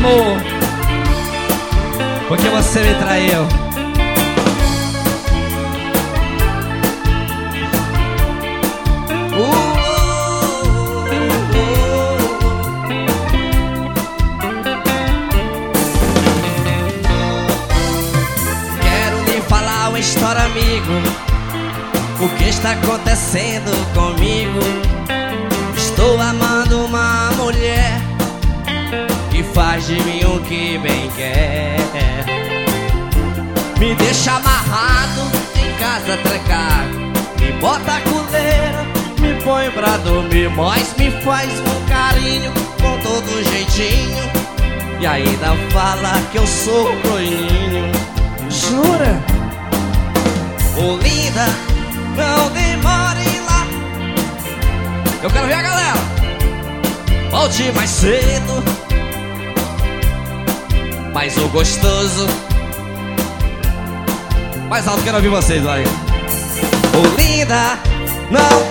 amor, porque você me traiu. Quero lhe falar uma história, amigo. O que está acontecendo comigo? Estou amando uma mulher que faz de mim o que bem quer. Me deixa amarrado, em casa trancado, me bota a coleira, me põe pra dormir, mas me faz um carinho com todo jeitinho e ainda fala que eu sou coelhinho. Jura? Ô linda, não demore lá. Eu quero ver a galera. Volte mais cedo. Mas o gostoso. Mais alto, quero ouvir vocês lá. Ô linda, não.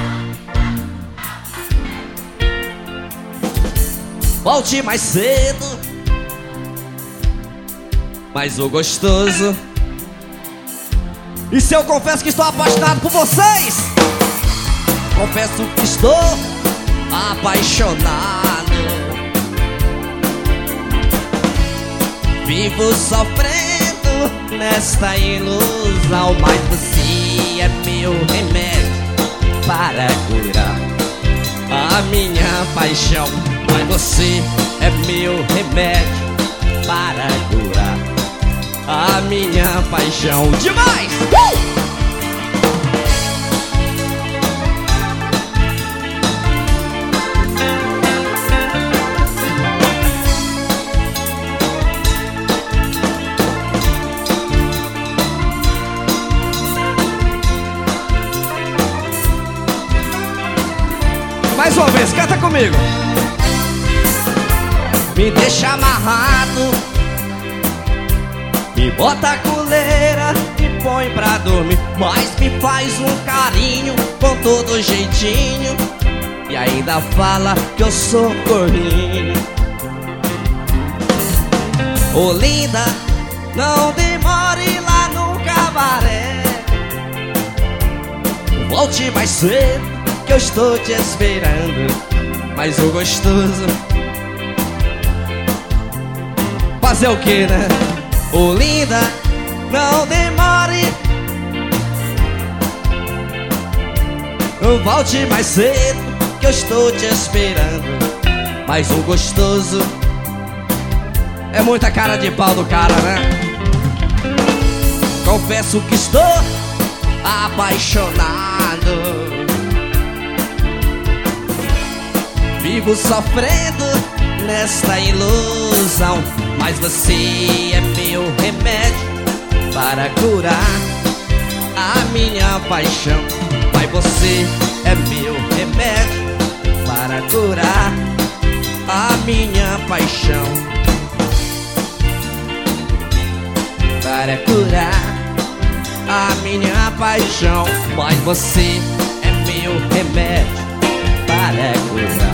Volte mais cedo. Mas o gostoso. E se eu confesso que estou apaixonado por vocês? Confesso que estou apaixonado. Vivo sofrendo nesta ilusão, mas você é meu remédio para curar a minha paixão. Mas você é meu remédio para curar a minha paixão. Demais! Mais uma vez, canta comigo. Me deixa amarrado, me bota a coleira, me põe pra dormir, mas me faz um carinho com todo jeitinho e ainda fala que eu sou corninho. Ô linda, não demore lá no cabaré. Volte mais cedo que eu estou te esperando. Mas o gostoso fazer o que, né? Ô linda, não demore. Volte mais cedo que eu estou te esperando. Mas o gostoso é muita cara de pau do cara, né? Confesso que estou apaixonado. Vivo sofrendo nesta ilusão, mas você é meu remédio para curar a minha paixão. Mas você é meu remédio para curar a minha paixão. Para curar a minha paixão. Mas você é meu remédio para curar